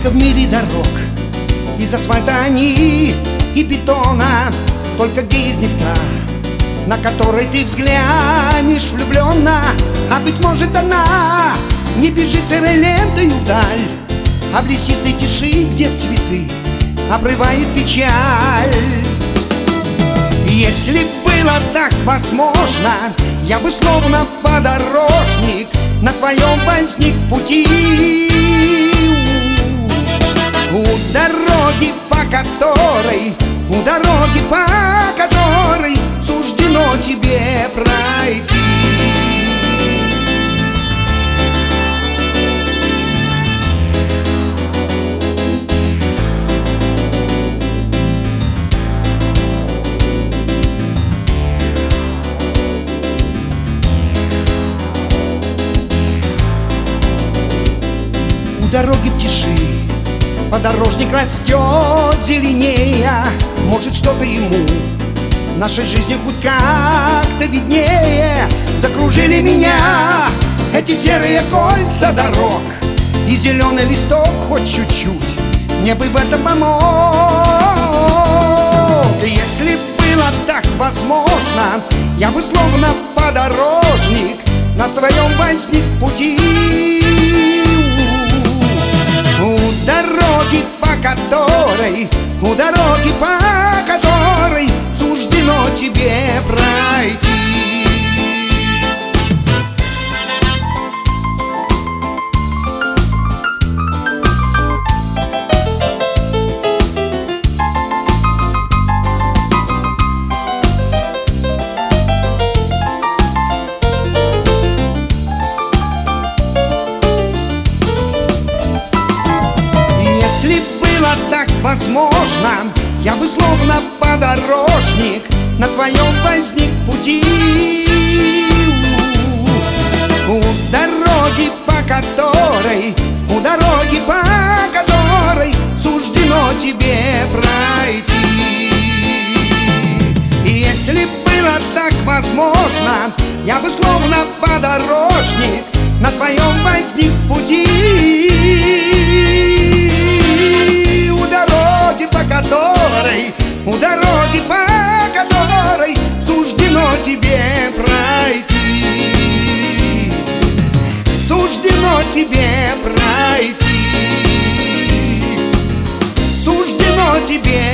Сколько в мире дорог, из асфальта они и бетона, только где из них та, на которой ты взглянешь влюбленно? А быть может, она не бежит серой лентою вдаль, а в лесистой тиши, где в цветы обрывает печаль. Если было так возможно, я бы словно подорожник на твоем возник пути. У дороги, по которой суждено тебе пройти. У дороги в тиши подорожник растет зеленее. Может, что-то ему в нашей жизни хоть как-то виднее. Закружили меня эти серые кольца дорог, и зеленый листок хоть чуть-чуть мне бы в этом помог. Если было так возможно, я бы словно подорожник на твоем возник пути. У дороги, по которой суждено тебе пройти. Если было так возможно, я бы словно подорожник на твоем возник пути. У дороги, по которой суждено тебе пройти. Если было так возможно, я бы словно подорожник на твоем возник пути. У дороги, по которой суждено тебе пройти. Суждено тебе пройти. Суждено тебе